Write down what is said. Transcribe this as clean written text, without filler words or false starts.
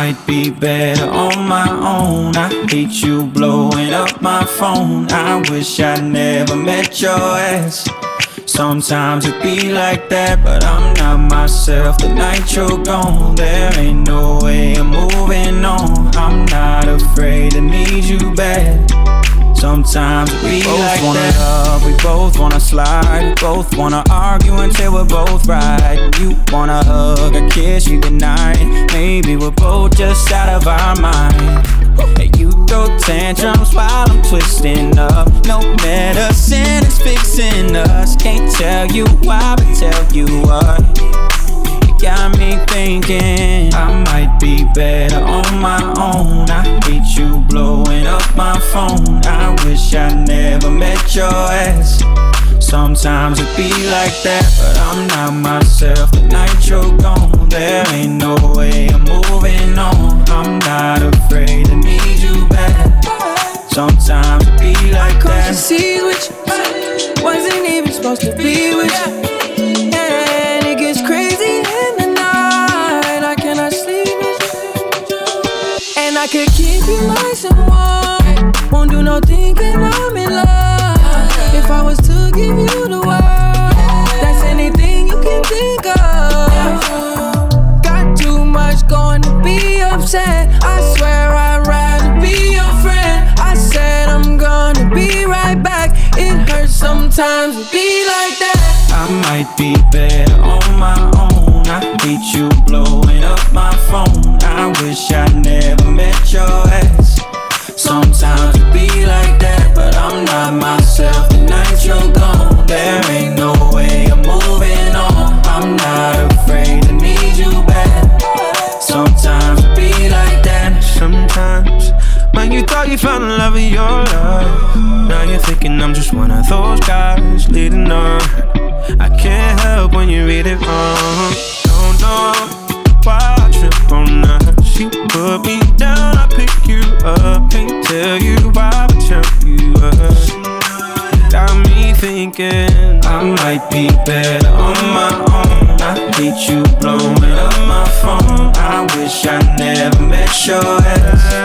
might be better on my own. I hate you blowing up my phone. I wish I never met your ass. Sometimes it be like that, but I'm not myself the night you're gone. There ain't no way I'm moving on. I'm not afraid to need you back. Sometimes we both like wanna that. Love, we both wanna slide. We both wanna argue until we're both right. You wanna hug or kiss, you deny it. Maybe we're both just out of our mind. Hey, you throw tantrums while I'm twisting up. No medicine is fixing us. Can't tell you why, but tell you what. Got me thinking I might be better on my own. I hate you blowing up my phone. I wish I never met your ass. Sometimes it be like that, but I'm not myself the night you're gone. There ain't no way I'm moving on. I'm not afraid to need you back. Sometimes it be like that. Cross the seas with you, wasn't even supposed to be with you. And it gets crazy in the night. I cannot sleep with you. And I could keep you nice and warm. Won't do no thinking I'm in love. If I was to give you the world, that's anything you can think of. Got too much going to be upset. I swear I'd rather be your friend. I said I'm gonna be right back. It hurts sometimes to be like that. I might be better on my own. I hate you blowing up my phone. I wish I never met your ass. Sometimes it be like that, but I'm not myself the night you're gone. There ain't no way I'm moving on. I'm not afraid to need you back. Sometimes it be like that. Sometimes, man, you thought you found the love of your life. Now you're thinking I'm just one of those guys leading on. I can't help when you read it wrong. Don't know why I trip on us. You put me down, I pick you up. Can't tell you why, but tell you up. Got me thinking I might be better on my own. I hate you blowing up my phone. I wish I never met your ass.